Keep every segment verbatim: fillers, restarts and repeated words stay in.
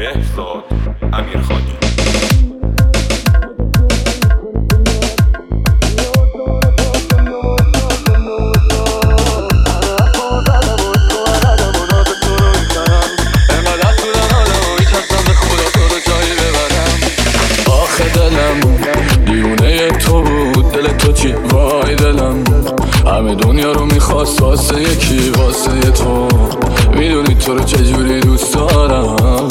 مهرزاد امیرخانی. دیونه تو بود، دل تو چی؟ وای دلم همه دنیا رو میخواست واسه یکی، واسه تو. میدونی تو رو چجوری دوست دارم.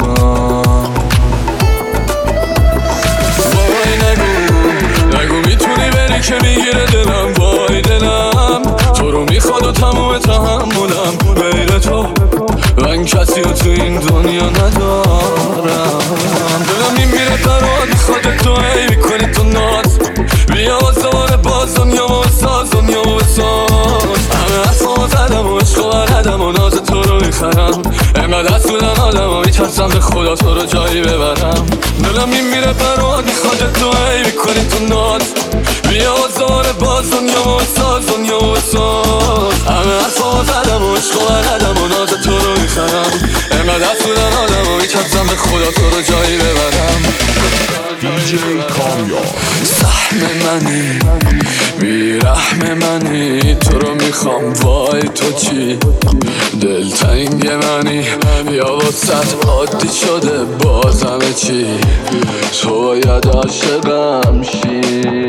وای نگو نگو میتونی بری که میگیره دلم. وای دلم تو رو میخواد و تموم تحملم غیر تو. من کسی رو تو این دنیا ندارم. دلم میمیره برات میخواد تو ای میکنی تو ناز. بیا واسه باز دنیا و ساز دنیا و ساز. همه حرفا زدم و عشق و بلدم و ناز تو رو میخرم. انقدر دست بودم آدم و میترسم به خدا تو رو جایی ببرم. دلم میمیره برات میخواد تو ای میکنی تو ناز. بیا واسه باز دنیا و ساز دنیا و ساز. همه حرفا زدم و عشق و بلدم و ناز تو رو میخرم. انقدر دست بودم آدم و میترسم به خدا تو رو جایی ببرم. دیجی کامیاب سهم منی بیرحم منی، تو رو میخوام وای تو چی؟ دلتنگ منی یا واسط عادی شده بازم چی؟ تو باید عاشقم شی.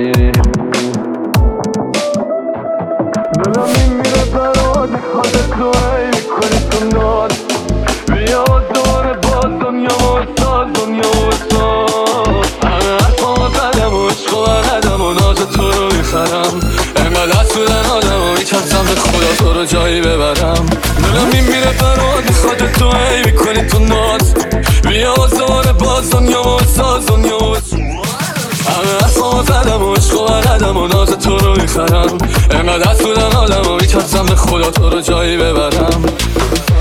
دلم میمیره برات میخواد تو ای میکنی تو ناز. بیا دور باز دنیا و ساز دنیا و ساز. همه حرفا زدم و عشق و بلدم و ناز تو رو میخرم. انقدر دست بودن آدم و میترسم به خدا تو رو جایی ببرم. دلم میمیره برات میخواد تو ای میکنی تو ناز. بیا دور باز دنیا و ساز دنیا و ساز. همه حرفا زدم و عشق و بلدم و ناز تو رو میخرم. انقدر دست بودن آدم و میترسم به خدا تو رو جایی ببرم.